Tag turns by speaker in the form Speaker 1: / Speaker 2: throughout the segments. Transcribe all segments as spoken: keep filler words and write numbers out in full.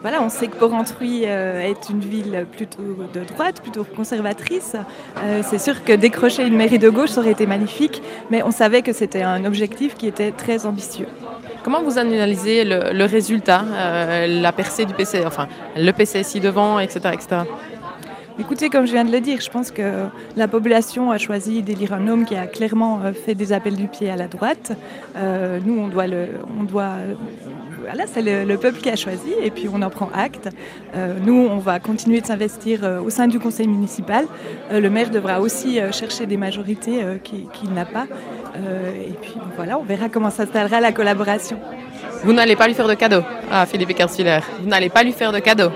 Speaker 1: voilà, on sait que Porrentruy euh, est une ville plutôt de droite, plutôt conservatrice. Euh, c'est sûr que décrocher une mairie de gauche, ça aurait été magnifique, mais on savait que c'était un objectif qui était très ambitieux.
Speaker 2: Comment vous analysez le, le résultat, euh, la percée du P C, enfin le P C S I devant, et cetera, et cetera.
Speaker 1: Écoutez, comme je viens de le dire, je pense que la population a choisi d'élire un homme qui a clairement euh, fait des appels du pied à la droite. Euh, nous, on doit le, on doit, euh, voilà, c'est le, le peuple qui a choisi et puis on en prend acte. Euh, nous, on va continuer de s'investir euh, au sein du conseil municipal. Euh, le maire devra aussi euh, chercher des majorités euh, qu'il, qu'il n'a pas. Euh, et puis bon, voilà, on verra comment s'installera la collaboration.
Speaker 2: Vous n'allez pas lui faire de cadeau à Philippe Eckertsviller. Vous n'allez pas lui faire de cadeau.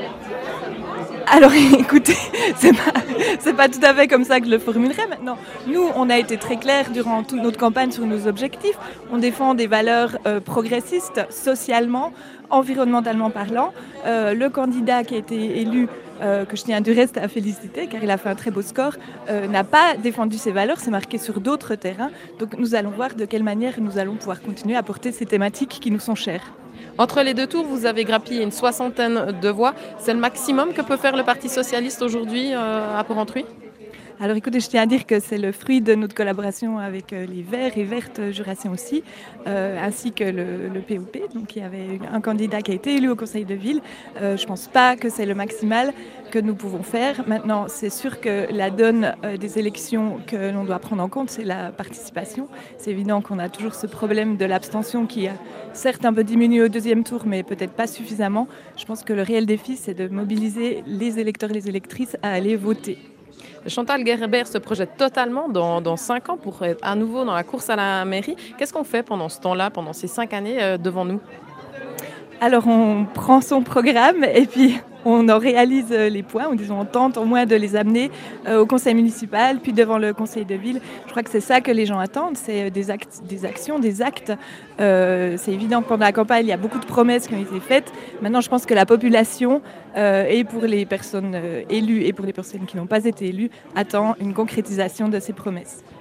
Speaker 1: Alors écoutez, c'est pas, c'est pas tout à fait comme ça que je le formulerai maintenant. Nous, on a été très clairs durant toute notre campagne sur nos objectifs. On défend des valeurs euh, progressistes, socialement, environnementalement parlant. Euh, le candidat qui a été élu, euh, que je tiens du reste à féliciter, car il a fait un très beau score, euh, n'a pas défendu ces valeurs, c'est marqué sur d'autres terrains. Donc nous allons voir de quelle manière nous allons pouvoir continuer à porter ces thématiques qui nous sont chères.
Speaker 2: Entre les deux tours, vous avez grappillé une soixantaine de voix. C'est le maximum que peut faire le Parti socialiste aujourd'hui euh, à Porrentruy ?
Speaker 1: Alors écoutez, je tiens à dire que c'est le fruit de notre collaboration avec euh, les Verts et Vertes Jurassien aussi, euh, ainsi que le, le P O P. Donc il y avait un candidat qui a été élu au conseil de ville. Euh, je ne pense pas que c'est le maximal que nous pouvons faire. Maintenant, c'est sûr que la donne euh, des élections que l'on doit prendre en compte, c'est la participation. C'est évident qu'on a toujours ce problème de l'abstention qui a certes un peu diminué au deuxième tour, mais peut-être pas suffisamment. Je pense que le réel défi, c'est de mobiliser les électeurs et les électrices à aller voter.
Speaker 2: Chantal Gerber se projette totalement dans, dans cinq ans pour être à nouveau dans la course à la mairie. Qu'est-ce qu'on fait pendant ce temps-là, pendant ces cinq années euh, devant nous ?
Speaker 1: Alors on prend son programme et puis on en réalise les points, on, disons, on tente au moins de les amener euh, au conseil municipal, puis devant le conseil de ville. Je crois que c'est ça que les gens attendent, c'est des, actes, des actions, des actes. Euh, c'est évident que pendant la campagne, il y a beaucoup de promesses qui ont été faites. Maintenant, je pense que la population, euh, et pour les personnes euh, élues et pour les personnes qui n'ont pas été élues, attend une concrétisation de ces promesses.